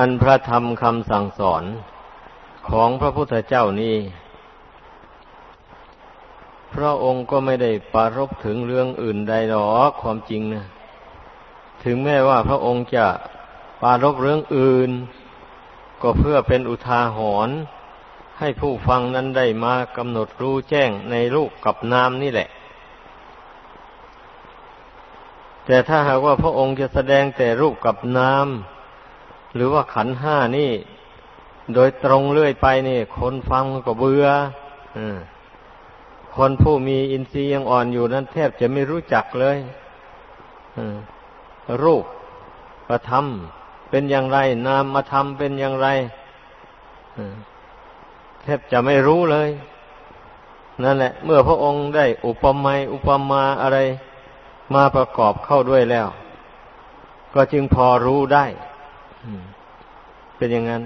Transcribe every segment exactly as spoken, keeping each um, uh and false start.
อันพระธรรมคำสั่งสอนของพระพุทธเจ้านี้พระองค์ก็ไม่ได้ปรารภถึงเรื่องอื่นใดหรอกความจริงนะถึงแม้ว่าพระองค์จะปรารภเรื่องอื่นก็เพื่อเป็นอุทาหรณ์ให้ผู้ฟังนั้นได้มากำหนดรู้แจ้งในรูปกับนามนี่แหละแต่ถ้าหากว่าพระองค์จะแสดงแต่รูปกับนามหรือว่าขันธ์ห้านี่โดยตรงเรื่อยไปนี่คนฟังก็เบื่อคนผู้มีอินทรีย์ยังอ่อนอยู่นั้นแทบจะไม่รู้จักเลยรูปธรรมเป็นอย่างไรนามธรรมเป็นอย่างไรแทบจะไม่รู้เลยนั่นแหละเมื่อพระองค์ได้อุปมาอุปมาอะไรมาประกอบเข้าด้วยแล้วก็จึงพอรู้ได้เป็นอย่างนั้น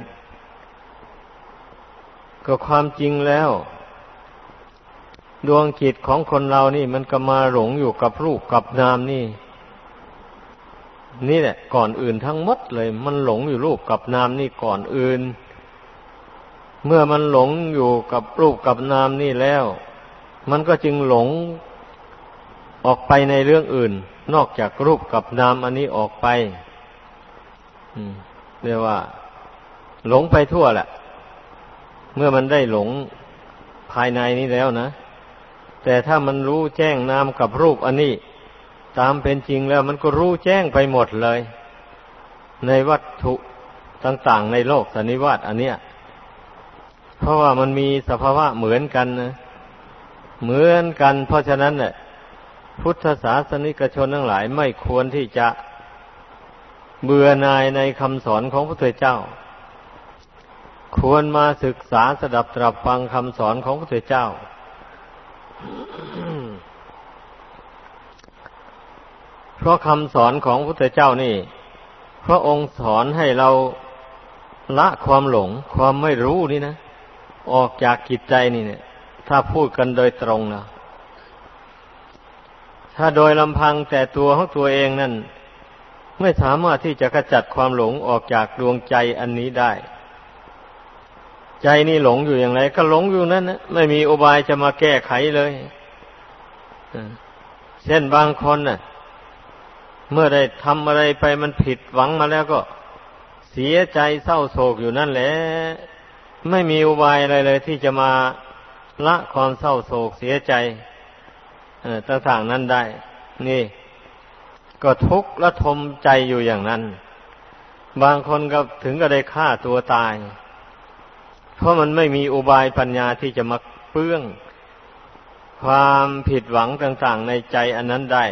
ก็ความจริงแล้วดวงจิตของคนเรานี่มันก็มาหลงอยู่กับรูปกับนามนี่นี่แหละก่อนอื่นทั้งหมดเลยมันหลงอยู่รูปกับนามนี่ก่อนอื่นเมื่อมันหลงอยู่กับรูปกับนามนี่แล้วมันก็จึงหลงออกไปในเรื่องอื่นนอกจากรูปกับนามอันนี้ออกไปเรียกว่าหลงไปทั่วแหละเมื่อมันได้หลงภายในนี้แล้วนะแต่ถ้ามันรู้แจ้งนามกับรูปอันนี้ตามเป็นจริงแล้วมันก็รู้แจ้งไปหมดเลยในวัตถุต่างๆในโลกสันนิวาตอันเนี้ยเพราะว่ามันมีสภาวะเหมือนกันนะเหมือนกันเพราะฉะนั้นเนี่ยพุทธศาสนิกชนทั้งหลายไม่ควรที่จะเบื่อหน่ายในคำสอนของพระพุทธเจ้าควรมาศึกษาสดับตรับฟังคำสอนของพระพุทธเจ้า เพราะคำสอนของพระพุทธเจ้านี่พระองค์สอนให้เราละความหลงความไม่รู้นี่นะออกจากจิตใจนี่เนี่ยถ้าพูดกันโดยตรงนะถ้าโดยลำพังแต่ตัวของตัวเองนั่นไม่สามารถที่จะขจัดความหลงออกจากดวงใจอันนี้ได้ใจนี่หลงอยู่อย่างไรก็หลงอยู่นั่นนะไม่มีอุบายจะมาแก้ไขเลยเช่นบางคนน่ะเมื่อได้ทำอะไรไปมันผิดหวังมาแล้วก็เสียใจเศร้าโศกอยู่นั่นแหละไม่มีอุบายอะไรเลยที่จะมาละความเศร้าโศกเสียใจต่างๆนั้นได้นี่ก็ทุกข์ละทมใจอยู่อย่างนั้นบางคนก็ถึงก็ได้ฆ่าตัวตายเพราะมันไม่มีอุบายปัญญาที่จะมาเปื้องความผิดหวังต่างๆในใจอันนั้นได้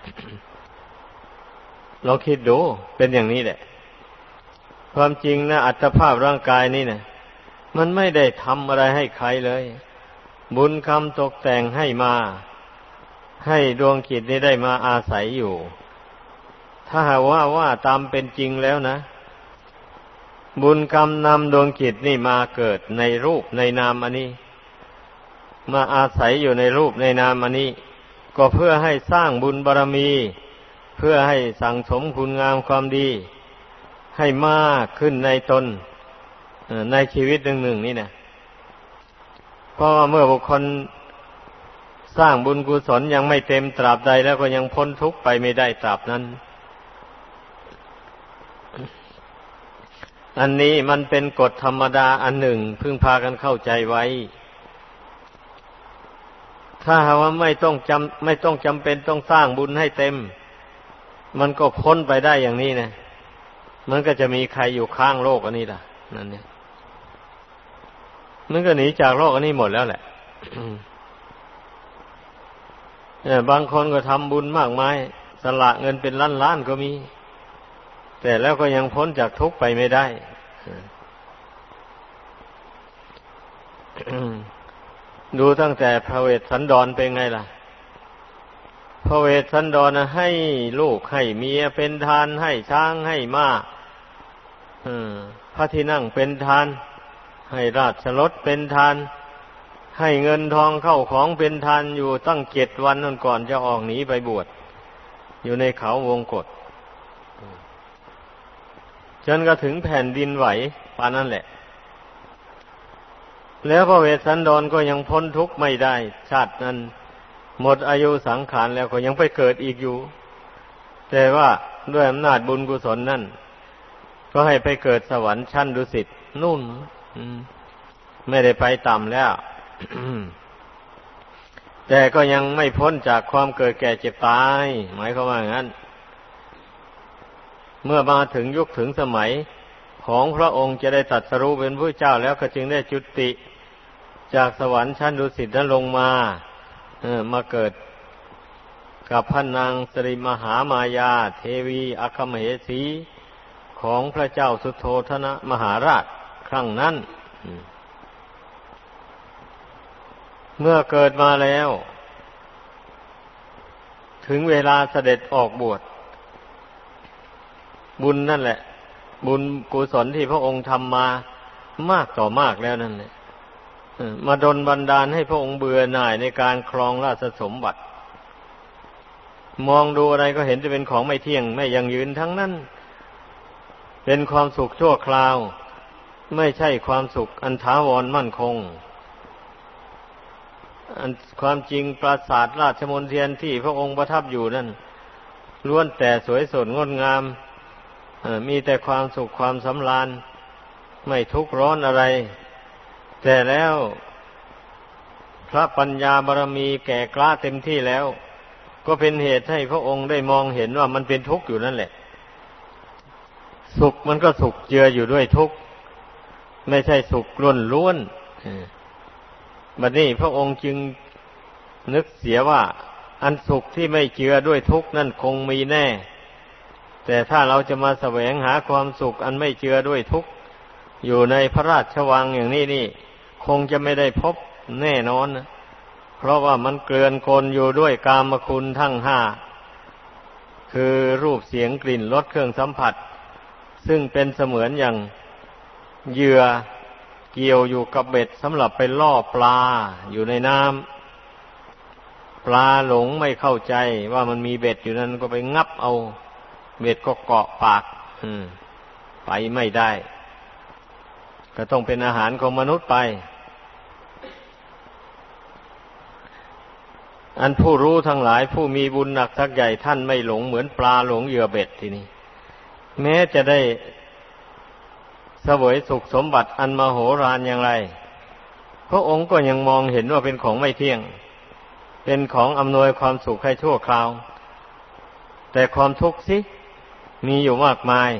ลองคิดดูเป็นอย่างนี้แหละความจริงนะอัตภาพร่างกายนี่นะมันไม่ได้ทำอะไรให้ใครเลยบุญคำตกแต่งให้มาให้ดวงจิตนี้ได้มาอาศัยอยู่ถ้าหากว่าว่าตามเป็นจริงแล้วนะบุญกรรมนำดวงจิตนี่มาเกิดในรูปในนามอันนี้มาอาศัยอยู่ในรูปในนามอันนี้ก็เพื่อให้สร้างบุญบารมีเพื่อให้สั่งสมคุณงามความดีให้มากขึ้นในตนในชีวิตหนึ่งๆนี่นะเพราะว่าเมื่อบุคคลสร้างบุญกุศลยังไม่เต็มตราบใดแล้วก็ยังพ้นทุกข์ไปไม่ได้ตราบนั้นอันนี้มันเป็นกฎธรรมดาอันหนึ่งพึงพากันเข้าใจไว้ถ้าหากว่าไม่ต้องจำไม่ต้องจำเป็นต้องสร้างบุญให้เต็มมันก็พ้นไปได้อย่างนี้นะมันก็จะมีใครอยู่ข้างโลกอันนี้ล่ะนั่นเนี่ยมันก็หนีจากโลกอันนี้หมดแล้วแหละ เนี่ยบางคนก็ทำบุญมากมายสละเงินเป็นล้านๆก็มีแต่แล้วก็ยังพ้นจากทุกข์ไปไม่ได้ ดูตั้งแต่พระเวสสันดรเป็นไงล่ะพระเวสสันดรให้ลูกให้เมียเป็นทานให้ช้างให้ม้าพระที่นั่งเป็นทานให้ราชรถเป็นทานให้เงินทองเข้าของเป็นทานอยู่ตั้งเจ็ดวันนั่นก่อนจะออกหนีไปบวชอยู่ในเขาวงกฏจนก็ถึงแผ่นดินไหวปานนั้นแหละแล้วพระเวสสันดรก็ยังพ้นทุกข์ไม่ได้ชาตินั้นหมดอายุสังขารแล้วก็ยังไปเกิดอีกอยู่แต่ว่าด้วยอำนาจบุญกุศลนั่นก็ให้ไปเกิดสวรรค์ชั้นดุสิตนู่นไม่ได้ไปต่ำแล้ว แต่ก็ยังไม่พ้นจากความเกิดแก่เจ็บตายหมายความว่าอย่างนั้นเมื่อมาถึงยุคถึงสมัยของพระองค์จะได้ตรัสรู้เป็นพระเจ้าแล้วก็จึงได้จุติจากสวรรค์ชั้นดุสิตนั้นลงมาเออมาเกิดกับพระนางสิริมหามายาเทวีอัคคมเหสีของพระเจ้าสุโธทนะมหาราชครั้งนั้นเมื่อเกิดมาแล้วถึงเวลาเสด็จออกบวชบุญนั่นแหละบุญกุศลที่พระองค์ทำมามากต่อมากแล้วนั่นแหละมาดลบันดาลให้พระองค์เบื่อหน่ายในการครองราชสมบัติมองดูอะไรก็เห็นจะเป็นของไม่เที่ยงไม่ยั่งยืนทั้งนั้นเป็นความสุขชั่วคราวไม่ใช่ความสุขอันถาวรมั่นคงอันความจริงปราสาทราชมณฑลที่พระองค์ประทับอยู่นั่นล้วนแต่สวยสดงดงามมีแต่ความสุขความสำราญไม่ทุกข์ร้อนอะไรแต่แล้วพระปัญญาบารมีแก่กล้าเต็มที่แล้วก็เป็นเหตุให้พระองค์ได้มองเห็นว่ามันเป็นทุกข์อยู่นั่นแหละสุขมันก็สุขเจืออยู่ด้วยทุกข์ไม่ใช่สุขล้วนๆบัดนี้พระองค์จึงนึกเสียว่าอันสุขที่ไม่เจือด้วยทุกข์นั่นคงมีแน่แต่ถ้าเราจะมาแสวงหาความสุขอันไม่เจือด้วยทุกข์อยู่ในพระราชวังอย่างนี้นี่คงจะไม่ได้พบแน่นอนนะเพราะว่ามันเกลื่อนกลอยู่ด้วยกามคุณทั้งห้าคือรูปเสียงกลิ่นรสเครื่องสัมผัสซึ่งเป็นเสมือนอย่างเหยื่อเกี่ยวอยู่กับเบ็ดสำหรับไปล่อปลาอยู่ในน้ำปลาหลงไม่เข้าใจว่ามันมีเบ็ดอยู่นั้นก็ไปงับเอาเบ็ดก็เกาะปากไปไม่ได้ก็ต้องเป็นอาหารของมนุษย์ไปอันผู้รู้ทั้งหลายผู้มีบุญหนักสักใหญ่ท่านไม่หลงเหมือนปลาหลงเหยื่อเบ็ดทีนี้แม้จะได้เสวยสุขสมบัติอันมโหฬารอย่างไรพระองค์ก็ยังมองเห็นว่าเป็นของไม่เที่ยงเป็นของอำนวยความสุขให้ชั่วคราวแต่ความทุกข์สิมีอยู่มากมาย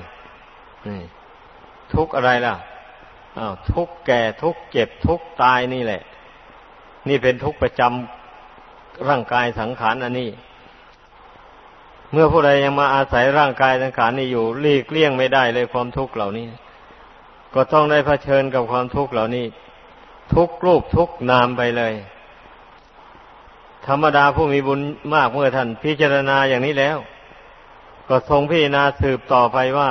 ทุกข์อะไรล่ะอ้าวทุกข์แก่ทุกข์เจ็บทุกข์ตายนี่แหละนี่เป็นทุกข์ประจำร่างกายสังขารอันนี้เมื่อผู้ใดยังมาอาศัยร่างกายสังขารนี้อยู่หลีกเลี่ยงไม่ได้เลยความทุกข์เหล่านี้ก็ต้องได้เผชิญกับความทุกข์เหล่านี้ทุกรูปทุกนามไปเลยธรรมดาผู้มีบุญมากเมื่อท่านพิจารณาอย่างนี้แล้วก็ทรงพิจารณาสืบต่อไปว่า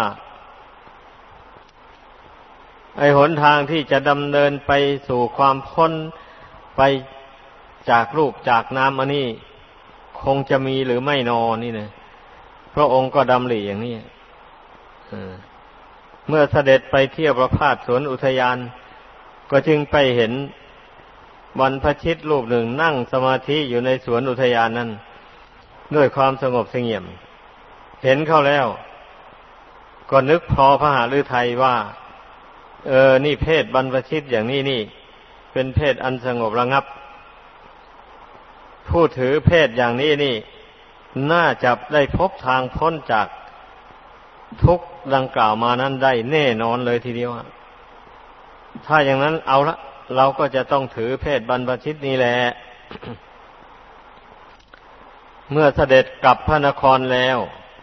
ไอ้หนทางที่จะดำเนินไปสู่ความพ้นไปจากรูปจากนามอันนี้คงจะมีหรือไม่นอนี่นะพระองค์ก็ดำริอย่างนี้เมื่อเสด็จไปเที่ยวประพาสสวนอุทยานก็จึงไปเห็นบรรพชิตรูปหนึ่งนั่งสมาธิอยู่ในสวนอุทยานนั้นด้วยความสงบเสงี่ยมเห็นเข้าแล้วก็นึกพอพระหฤทัยว่าเออนี่เพศบรรพชิตอย่างนี้นี่เป็นเพศอันสงบระงับผู้ถือเพศอย่างนี้นี่น่าจะได้พบทางพ้นจากทุกข์ดังกล่าวมานั้นได้แน่นอนเลยทีเดียวถ้าอย่างนั้นเอาละเราก็จะต้องถือเพศบรรพชิตนี้แหละ เมื่อเสด็จกลับพระนครแล้ว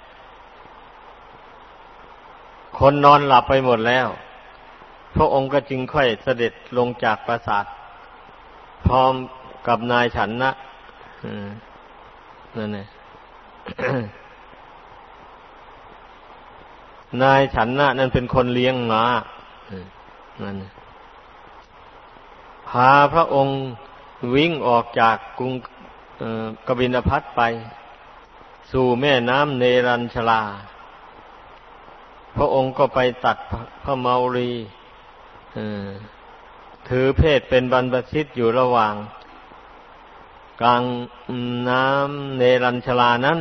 คนนอนหลับไปหมดแล้วพระองค์ก็จึงค่อยเสด็จลงจากปราสาทพร้อมกับนายฉันนะนั่นแหละ นายฉันนะนั่นเป็นคนเลี้ยงม้านั่นพาพระองค์วิ่งออกจากกรุงกบิลพัสไปสู่แม่น้ำเนรัญชลาพระองค์ก็ไปตัดพระเมารีถือเพศเป็นบรรพชิตอยู่ระหว่างกลางน้ำเนรัญชลานั้น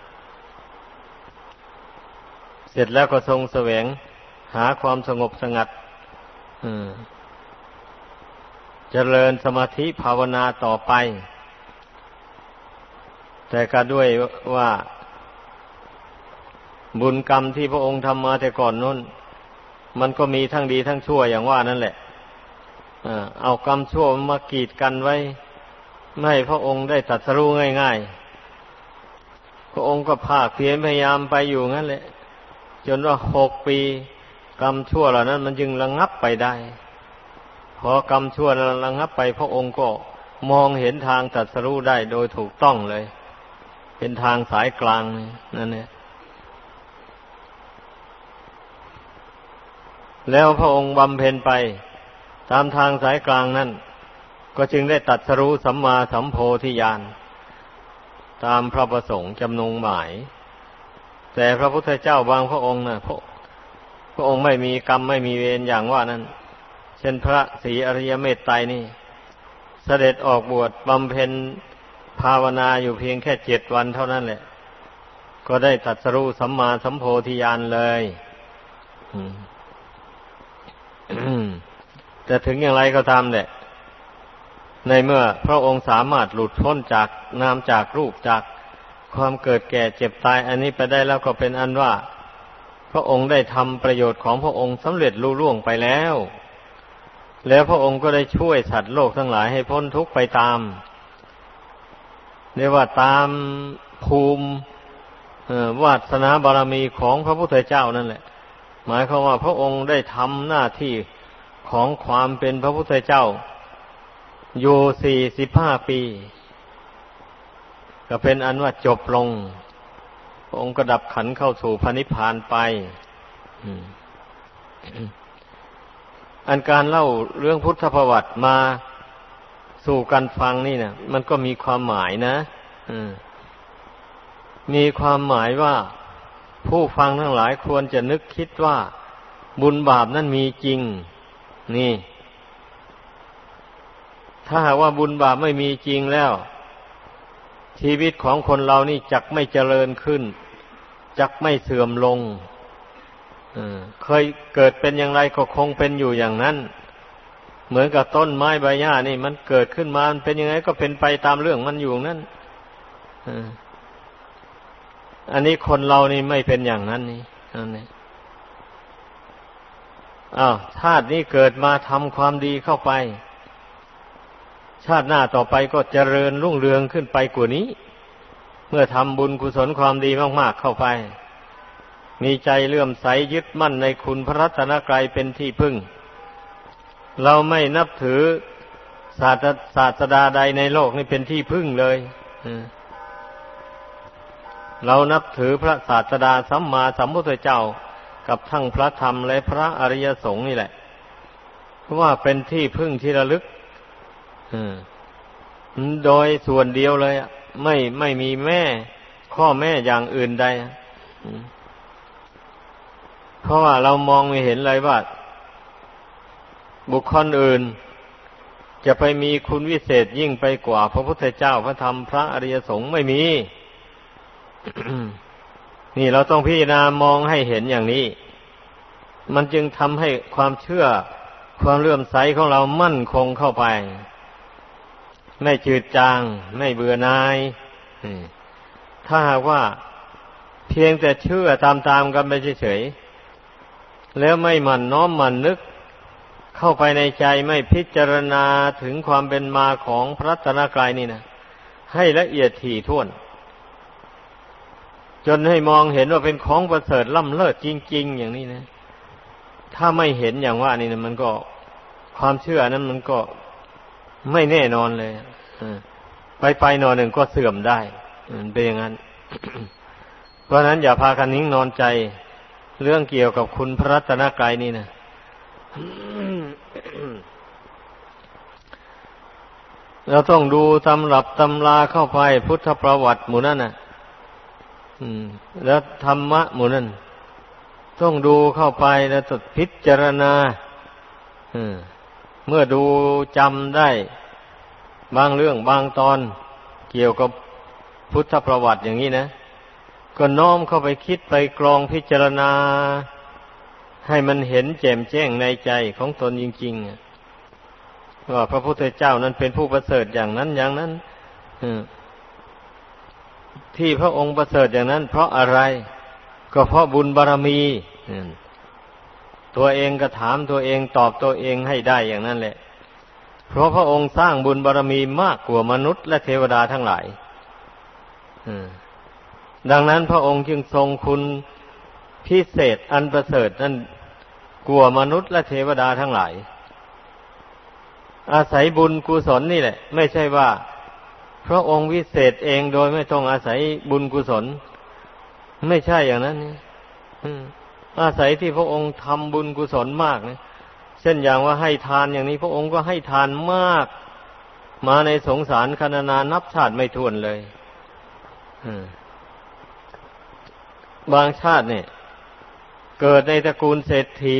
เสร็จแล้วก็ทรงแสวงหาความสงบสงัดเจริญสมาธิภาวนาต่อไปแต่ก็ด้วยว่าบุญกรรมที่พระองค์ทำมาแต่ก่อนนู้นมันก็มีทั้งดีทั้งชั่วอย่างว่านั่นแหละเอากรรมชั่วมากีดกันไว้ไม่ให้พระองค์ได้ตรัสรู้ง่ายๆพระองค์ก็ภาคเพียรพยายามไปอยู่งั้นแหละจนว่าหกปีกรรมชั่วเหล่านั้นมันจึงระงับไปได้พอกรรมชั่วนั้นระงับไปพระองค์ก็มองเห็นทางตรัสรู้ได้โดยถูกต้องเลยเป็นทางสายกลางนั่นแหละแล้วพระองค์บำเพ็ญไปตามทางสายกลางนั้นก็จึงได้ตรัสรู้สัมมาสัมโพธิญาณตามพระประสงค์จำนงหมายแต่พระพุทธเจ้าบางพระองค์นะพระพระองค์ไม่มีกรรมไม่มีเวรอย่างว่านั้นเช่นพระศรีอริยเมตไตรนี่เสด็จออกบวชบำเพ็ญภาวนาอยู่เพียงแค่เจ็ดวันเท่านั้นแหละก็ได้ตรัสรู้สัมมาสัมโพธิญาณเลยแต่ถึงอย่างไรก็ตามแหละในเมื่อพระองค์สามารถหลุดพ้นจากนามจากรูปจากความเกิดแก่เจ็บตายอันนี้ไปได้แล้วก็เป็นอันว่าพระองค์ได้ทำประโยชน์ของพระองค์สำเร็จลุล่วงไปแล้วแล้วพระองค์ก็ได้ช่วยสัตว์โลกทั้งหลายให้พ้นทุกข์ไปตามเรียกว่าตามภูมิวาสนาบารมีของพระพุทธเจ้านั่นแหละหมายความว่าพระองค์ได้ทำหน้าที่ของความเป็นพระพุทธเจ้าอยู่สี่สิบห้าปีก็เป็นอันว่าจบลงพระองค์ก็ดับขันธ์เข้าสู่พระนิพพานไปอันการเล่าเรื่องพุทธประวัติมาสู่กันฟังนี่นะมันก็มีความหมายนะมีความหมายว่าผู้ฟังทั้งหลายควรจะนึกคิดว่าบุญบาปนั้นมีจริงนี่ถ้าหากว่าบุญบาปไม่มีจริงแล้วชีวิตของคนเรานี่จักไม่เจริญขึ้นจักไม่เสื่อมลงเคยเกิดเป็นอย่างไรก็คงเป็นอยู่อย่างนั้นเหมือนกับต้นไม้ใบหญ้านี่มันเกิดขึ้นมามันเป็นยังไงก็เป็นไปตามเรื่องมันอยู่นั่นอันนี้คนเรานี่ไม่เป็นอย่างนั้นนี่อันนี้อ้าวชาตินี้เกิดมาทำความดีเข้าไปชาติหน้าต่อไปก็เจริญรุ่งเรืองขึ้นไปกว่านี้เมื่อทำบุญกุศลความดีมากๆเข้าไปมีใจเลื่อมใสยึดมั่นในคุณพระรัตนตรัยเป็นที่พึ่งเราไม่นับถือศาสตศาสดาใดในโลกนี่เป็นที่พึ่งเลยเรานับถือพระศาสดาสัมมาสัมพุทธเจ้ากับทั้งพระธรรมและพระอริยสงฆ์นี่แหละเพราะว่าเป็นที่พึ่งที่ระลึกโดยส่วนเดียวเลยไม่ไม่มีแม่ข้อแม่อย่างอื่นใดเพราะว่าเรามองไม่เห็นเลยว่าบุคคลอื่นจะไปมีคุณวิเศษยิ่งไปกว่าพระพุทธเจ้าพระธรรมพระอริยสงฆ์ไม่มี นี่เราต้องพิจารณามองให้เห็นอย่างนี้มันจึงทำให้ความเชื่อความเลื่อมใสของเรามั่นคงเข้าไปไม่จืดจางไม่เบื่อหน่ายถ้าหากว่าเพียงแต่เชื่อตามๆกันไปเฉยๆแล้วไม่หมั่นน้อมหมั่นนึกเข้าไปในใจไม่พิจารณาถึงความเป็นมาของพระรัตนตรัยนี่นะให้ละเอียดถี่ถ้วนจนให้มองเห็นว่าเป็นของประเสริฐล้ำเลิศจริงๆอย่างนี้นะถ้าไม่เห็นอย่างว่านี่นะมันก็ความเชื่อนั้นมันก็ไม่แน่นอนเลยไปไปนอนหนึ่งก็เสื่อมได้เป็นอย่างนั้น เพราะนั้นอย่าพากันนิ่งนอนใจเรื่องเกี่ยวกับคุณพระรัตนตรัยนี่นะ เราต้องดูตำรับตำราเข้าไปพุทธประวัติหมู่นั่นน่ะแล้วธรรมะหมู่นั่นต้องดูเข้าไปแล้วต้องพิจารณาเมื่อดูจำได้บางเรื่องบางตอนเกี่ยวกับพุทธประวัติอย่างนี้นะก็น้อมเข้าไปคิดไปกรองพิจารณาให้มันเห็นแจ่มแจ้งในใจของตนจริงๆว่าพระพุทธเจ้านั้นเป็นผู้ประเสริฐอย่างนั้นอย่างนั้นที่พระองค์ประเสริฐอย่างนั้นเพราะอะไรก็เพราะบุญบารมีตัวเองก็ถามตัวเองตอบตัวเองให้ได้อย่างนั้นแหละเพราะพระองค์สร้างบุญบารมีมากกว่ามนุษย์และเทวดาทั้งหลายดังนั้นพระองค์จึงทรงคุณพิเศษอันประเสริฐนั้นกว่ามนุษย์และเทวดาทั้งหลายอาศัยบุญกุศลนี่แหละไม่ใช่ว่าพระองค์วิเศษเองโดยไม่ต้องอาศัยบุญกุศลไม่ใช่อย่างนั้นนี่อาศัยที่พระองค์ทำบุญกุศลมากนะเช่นอย่างว่าให้ทานอย่างนี้พระองค์ก็ให้ทานมากมาในสงสารคณนานับชาติไม่ถ้วนเลยบางชาติเนี่ยเกิดในตระกูลเศรษฐี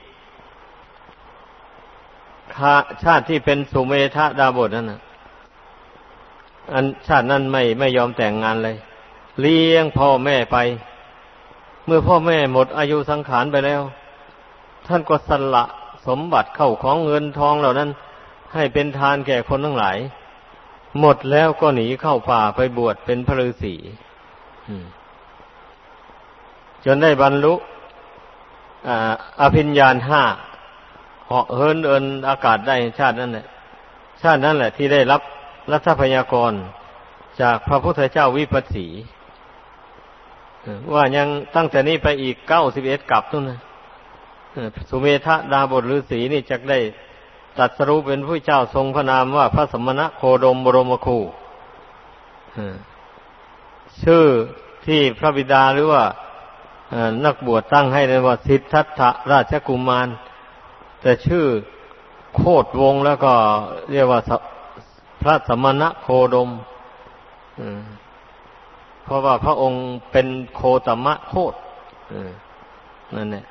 ชาติที่เป็นสุเมธดาบสนั่นน่ะอันชาตินั้นไม่ไม่ยอมแต่งงานเลยเลี้ยงพ่อแม่ไปเมื่อพ่อแม่หมดอายุสังขารไปแล้วท่านก็สละสมบัติเข้าของเงินทองเหล่านั้นให้เป็นทานแก่คนทั้งหลายหมดแล้วก็หนีเข้าป่าไปบวชเป็นพระฤาษีจนได้บรรลุอภิญญาห้าเหาะเหินเอินอากาศได้ชาตินั้นแหละชาตินั้นแหละที่ได้รับรัฐพยากรจากพระพุทธเจ้าวิปัสสีว่ายังตั้งแต่นี้ไปอีกเก้าสิบเอ็ดกัปนู่นนะสุเมธดาบสฤาษีนี่จักได้ตรัสรู้เป็นผู้เจ้าทรงพระนามว่าพระสมณโคดมบรมครูชื่อที่พระบิดาหรือว่านักบวชตั้งให้เลยว่าสิทธัตถราชกุมารแต่ชื่อโคตรวงแล้วก็เรียกว่าพระสมณโคดมเพราะว่าพระองค์เป็นโคตมะโคตนั่นแหละ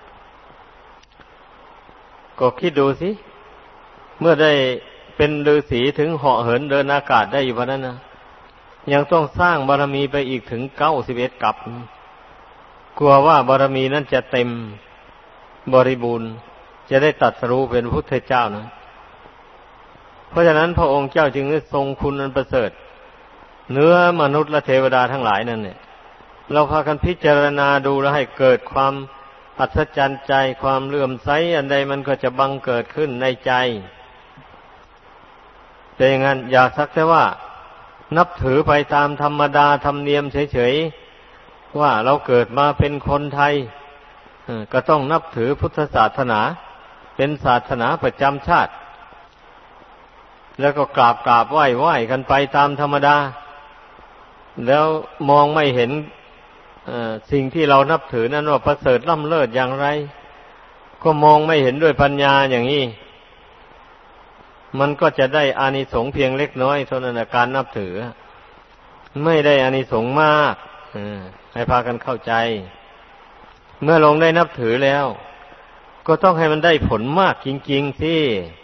ก็คิดดูสิเมื่อได้เป็นฤาษีถึงเหาะเหินเดินอากาศได้อยู่เพราะนั้นนะยังต้องสร้างบารมีไปอีกถึงเก้าสิบเอ็ดกัปกลัวว่าบารมีนั้นจะเต็มบริบูรณ์จะได้ตรัสรู้เป็นพุทธเจ้านะเพราะฉะนั้นพระองค์เจ้าจึงได้ทรงคุณอันประเสริฐเหนือมนุษย์และเทวดาทั้งหลายนั่นเนี่ยเราพากันพิจารณาดูแล้วให้เกิดความอัศจรรย์ใจความเลื่อมใสอันใดมันก็จะบังเกิดขึ้นในใจแต่อย่างนั้นอย่าสักแต่ว่านับถือไปตามธรรมดาธรรมเนียมเฉยๆว่าเราเกิดมาเป็นคนไทยก็ต้องนับถือพุทธศาสนาเป็นศาสนาประจำชาติแล้วก็กราบกราบไหว้ไหว้กันไปตามธรรมดาแล้วมองไม่เห็นสิ่งที่เรานับถือนั้นว่าประเสริฐล้ำเลิศอย่างไรก็มองไม่เห็นด้วยปัญญาอย่างนี้มันก็จะได้อานิสงส์เพียงเล็กน้อยเท่านั้นการนับถือไม่ได้อานิสงส์มากให้พากันเข้าใจเมื่อลงได้นับถือแล้วก็ต้องให้มันได้ผลมากจริงๆสิ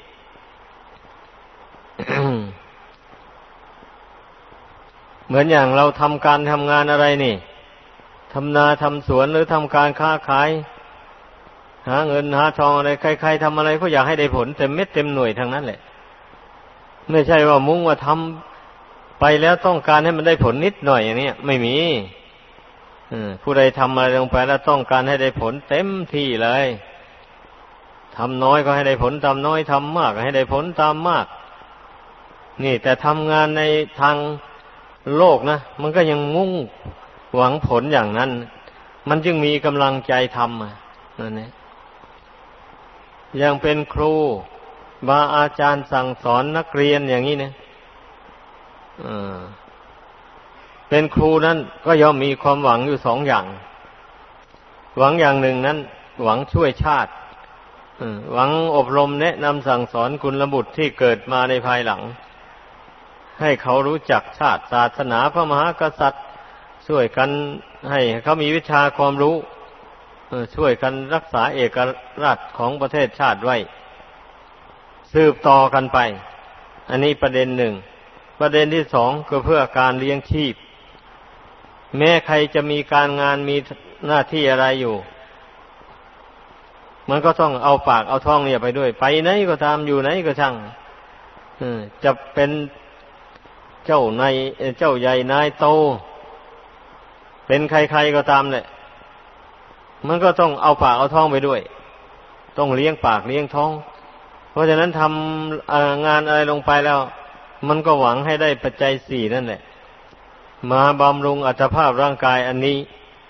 เหมือนอย่างเราทำการทำงานอะไรนี่ทำนาทำสวนหรือทำการค้าขายหาเงินหาทองอะไรใครๆทำอะไรก็อยากให้ได้ผลเต็มเม็ดเต็มหน่วยทั้งนั้นแหละไม่ใช่ว่ามุ่งว่าทำไปแล้วต้องการให้มันได้ผลนิดหน่อยอย่างนี้ไม่มีผู้ใดทำอะไรลงไปแล้วต้องการให้ได้ผลเต็มที่เลยทำน้อยก็ให้ได้ผลตามน้อยทำมากก็ให้ได้ผลตามมากนี่แต่ทำงานในทางโลกนะมันก็ยังมุ่งหวังผลอย่างนั้นมันจึงมีกำลังใจทำอ่ะนั่นแหละยังเป็นครูบาอาจารย์สั่งสอนนักเรียนอย่างนี้นะอ่าเป็นครูนั้นก็ย่อมมีความหวังอยู่สองอย่างหวังอย่างหนึ่งนั้นหวังช่วยชาติหวังอบรมแนะนำสั่งสอนกุลบุตรที่เกิดมาในภายหลังให้เขารู้จักชาติศาสนาพระมหากษัตริย์ช่วยกันให้เขามีวิชาความรู้ช่วยกันรักษาเอกราชของประเทศชาติไว้สืบต่อกันไปอันนี้ประเด็นหนึ่งประเด็นที่สองก็เพื่อการเลี้ยงชีพแม้ใครจะมีการงานมีหน้าที่อะไรอยู่มันก็ต้องเอาปากเอาท้องเนี่ยไปด้วยไปไหนก็ตามอยู่ไหนก็ช่างจะเป็นเจ้านายเจ้าใหญ่นายโตเป็นใครๆก็ตามแหละมันก็ต้องเอาปากเอาท้องไปด้วยต้องเลี้ยงปากเลี้ยงท้องเพราะฉะนั้นทำงานอะไรลงไปแล้วมันก็หวังให้ได้ปัจจัยสี่นั่นแหละมาบำรุงอัตภาพร่างกายอันนี้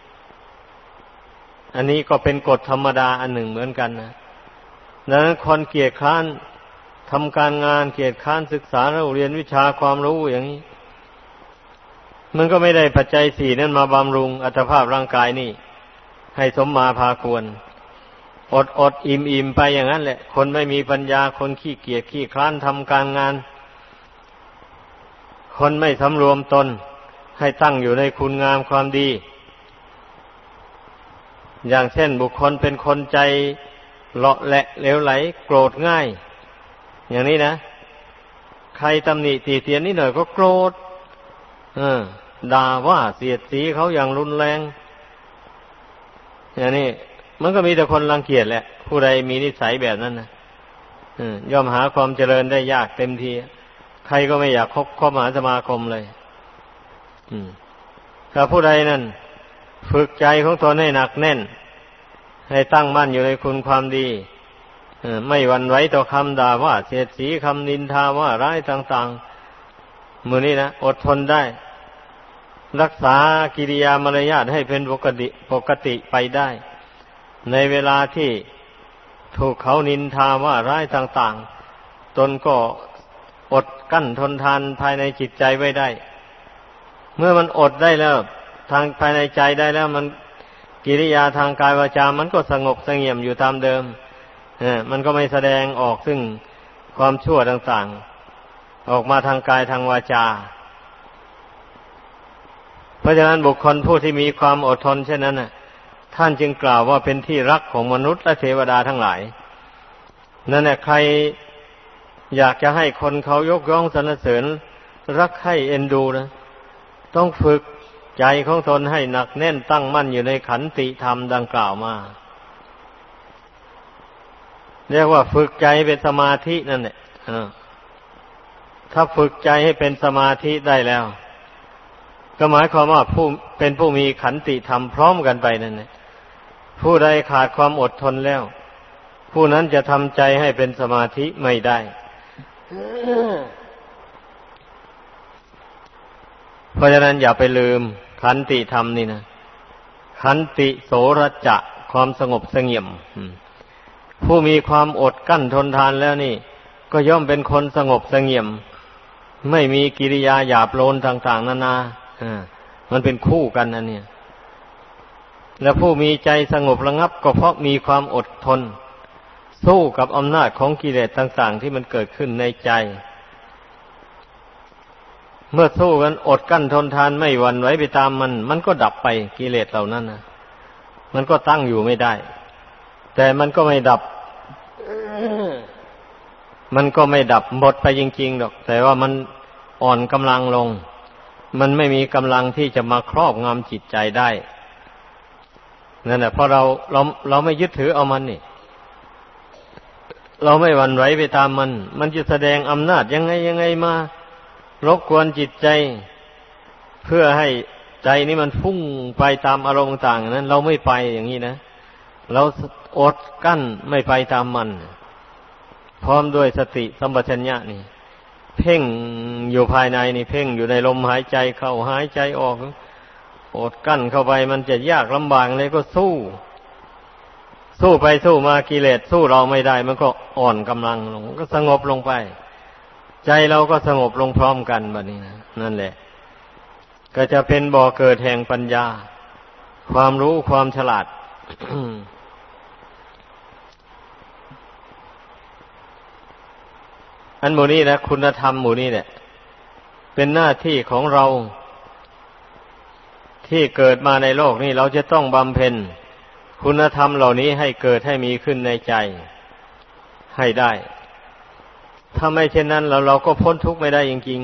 อันนี้ก็เป็นกฎธรรมดาอันหนึ่งเหมือนกันนะดังนั้นคนเกียจคร้านทำการงานเกียจคร้านศึกษาเรียนวิชาความรู้อย่างนี้มันก็ไม่ได้ปัจจัยสี่นั้นมาบำรุงอัตภาพร่างกายนี่ให้สมมาภาควรอดอดอิ่มอิ่มไปอย่างนั้นแหละคนไม่มีปัญญาคนขี้เกียจขี้คร้านทำการงานคนไม่สำรวมตนให้ตั้งอยู่ในคุณงามความดีอย่างเช่นบุคคลเป็นคนใจเลาะแหละเหลวไหลโกรธง่ายอย่างนี้นะใครตำหนิตีเตียนนิดหน่อยก็โกรธเออด่าว่าเสียดสีเขาอย่างรุนแรงอย่างนี้มันก็มีแต่คนรังเกียจแหละผู้ใดมีนิสัยแบบนั้นนะย่อมหาความเจริญได้ยากเต็มทีใครก็ไม่อยากคบคบหาสมาคมเลยถ้าผู้ใดนั่นฝึกใจของตนให้หนักแน่นให้ตั้งมั่นอยู่ในคุณความดีไม่หวั่นไหวต่อคำด่าว่าเสียดสีคำนินทาว่าร้ายต่างๆมือนี้นะอดทนได้รักษากิริยามารยาทให้เป็นปกติปกติไปได้ในเวลาที่ถูกเขานินทาว่าร้ายต่างๆตนก็อดกั้นทนทานภายในจิตใจไว้ได้เมื่อมันอดได้แล้วทางภายในใจได้แล้วมันกิริยาทางกายวาจามันก็สงบเสงี่ยมอยู่ตามเดิมเออมันก็ไม่แสดงออกซึ่งความชั่วต่างๆออกมาทางกายทางวาจาเพราะฉะนั้นบุคคลผู้ที่มีความอดทนเช่นนั้นน่ะท่านจึงกล่าวว่าเป็นที่รักของมนุษย์และเทวดาทั้งหลายนั่นแหละใครอยากจะให้คนเขายกย่องสรรเสริญรักใคร่เอ็นดูนะต้องฝึกใจของตนให้หนักแน่นตั้งมั่นอยู่ในขันติธรรมดังกล่าวมาเรียกว่าฝึกใจเป็นสมาธินั่นแหละถ้าฝึกใจให้เป็นสมาธิได้แล้วก็หมายความว่าผู้เป็นผู้มีขันติธรรมพร้อมกันไปนั่นแหละผู้ใดขาดความอดทนแล้วผู้นั้นจะทำใจให้เป็นสมาธิไม่ได้เพราะฉะนั้นอย่าไปลืมขันติธรรมนี่นะขันติโสรจะความสงบเสงี่ยมผู้มีความอดกั้นทนทานแล้วนี่ก็ย่อมเป็นคนสงบเสงี่ยมไม่มีกิริยาหยาบโลนต่างๆนานาอ่ามันเป็นคู่กันอันเนี้ยและผู้มีใจสงบระงับก็เพราะมีความอดทนสู้กับอำนาจของกิเลสต่างๆที่มันเกิดขึ้นในใจเมื่อสู้กันอดกั้นทนทานไม่หวั่นไหวไปตามมันมันก็ดับไปกิเลสเหล่านั้นนะมันก็ตั้งอยู่ไม่ได้แต่มันก็ไม่ดับ มันก็ไม่ดับหมดไปจริงๆหรอกแต่ว่ามันอ่อนกำลังลงมันไม่มีกำลังที่จะมาครอบงำจิตใจได้นั่นแหละเพราะเราเราเราไม่ยึดถือเอามันนี่เราไม่หวั่นไหวไปตามมันมันจะแสดงอำนาจยังไงยังไงมารบกวนจิตใจเพื่อให้ใจนี้มันฟุ้งไปตามอารมณ์ต่างนั้นเราไม่ไปอย่างนี้นะเราอดกั้นไม่ไปตามมันพร้อมด้วยสติสัมปชัญญะนี่เพ่งอยู่ภายในนี่เพ่งอยู่ในลมหายใจเข้าหายใจออกอดกั้นเข้าไปมันจะยากลำบากเลยก็สู้สู้ไปสู้มากิเลสสู้เราไม่ได้มันก็อ่อนกำลังลงก็สงบลงไปใจเราก็สงบลงพร้อมกันบัดนี้นะนั่นแหละก็จะเป็นบ่อเกิดแห่งปัญญาความรู้ความฉลาด อันหมู่นี้นะคุณธรรมหมู่นี้เนี่ยเป็นหน้าที่ของเราที่เกิดมาในโลกนี้เราจะต้องบำเพ็ญคุณธรรมเหล่านี้ให้เกิดให้มีขึ้นในใจให้ได้ถ้าไม่เช่นนั้นเราเราก็พ้นทุกข์ไม่ได้จริง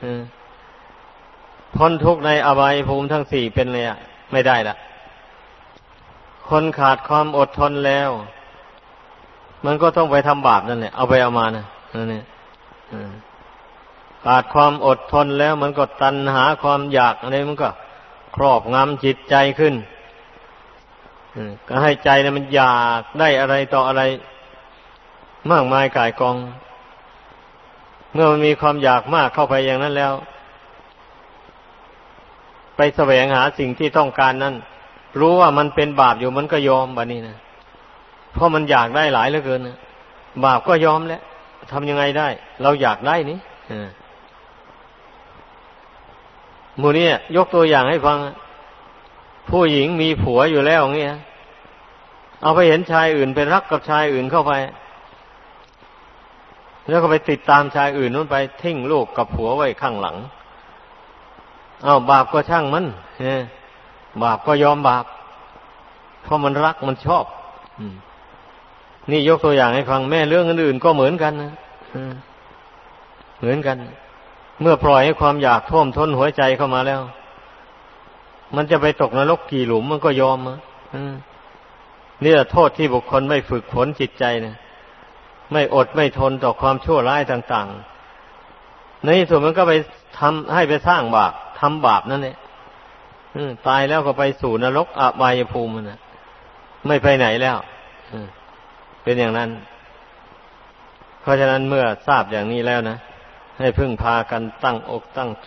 ๆพ้นทุกข์ในอบายภูมิทั้งสี่เป็นเลยไม่ได้ละคนขาดความอดทนแล้วมันก็ต้องไปทำบาปนั่นแหละเอาไปเอามานะนั่นเนี่ยขาดความอดทนแล้วมันก็ตัณหาความอยากอะไรมันก็ครอบงำจิตใจขึ้นก็ให้ใจเนี่ยมันอยากได้อะไรต่ออะไรมากมายก่ายกองเมื่อมันมีความอยากมากเข้าไปอย่างนั้นแล้วไปแสวงหาสิ่งที่ต้องการนั้นรู้ว่ามันเป็นบาปอยู่มันก็ยอมบัดนี้นะเพราะมันอยากได้หลายเหลือเกินนะบาปก็ยอมแล้วทำยังไงได้เราอยากได้นี่หมู่นี้ยกตัวอย่างให้ฟังผู้หญิงมีผัวอยู่แล้วอย่างนี้เอาไปเห็นชายอื่นไปรักกับชายอื่นเข้าไปแล้วก็ไปติดตามชายอื่นนู้นไปทิ้งลูกกับผัวไว้ข้างหลังเอาบาปก็ช่างมันบาปก็ยอมบาปเพราะมันรักมันชอบนี่ยกตัวอย่างให้ฟังแม่เรื่องอื่นๆก็เหมือนกันนะเหมือนกันเมื่อปล่อยให้ความอยากท่วมท้นหัวใจเข้ามาแล้วมันจะไปตกนรกกี่หลุมมันก็ยอมอ่ะนี่แหละโทษที่บุคคลไม่ฝึกฝนจิตใจนะไม่อดไม่ทนต่อความชั่วร้ายต่างๆในที่สุดมันก็ไปทำให้ไปสร้างบาปทำบาปนั่นแหละตายแล้วก็ไปสู่นรกอบายภูมินะไม่ไปไหนแล้วเป็นอย่างนั้นเพราะฉะนั้นเมื่อทราบอย่างนี้แล้วนะให้พึ่งพากันตั้งอกตั้งใจ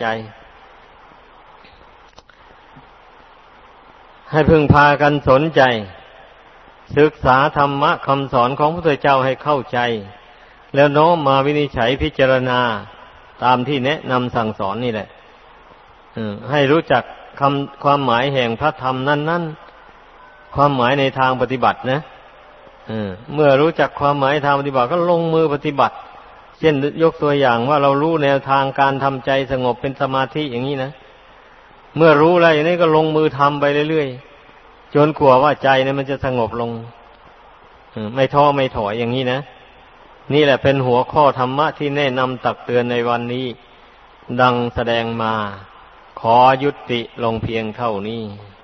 ให้พึ่งพากันสนใจศึกษาธรรมะคำสอนของพระพุทธเจ้าให้เข้าใจแล้วน้อมมาวินิจฉัยพิจารณาตามที่แนะนำสั่งสอนนี่แหละให้รู้จักคำความหมายแห่งพระธรรมนั้นๆความหมายในทางปฏิบัตินะเมื่อรู้จักความหมายทางปฏิบัติก็ลงมือปฏิบัติเช่นยกตัวอย่างว่าเรารู้แนวทางการทำใจสงบเป็นสมาธิอย่างนี้นะเมื่อรู้แล้วอย่างนี้ก็ลงมือทำไปเรื่อยๆจนกลัวว่าใจเนี่ยมันจะสงบลงไม่ท้อไม่ถอยอย่างนี้นะนี่แหละเป็นหัวข้อธรรมะที่แนะนำตักเตือนในวันนี้ดังแสดงมาขอยุติลงเพียงเท่านี้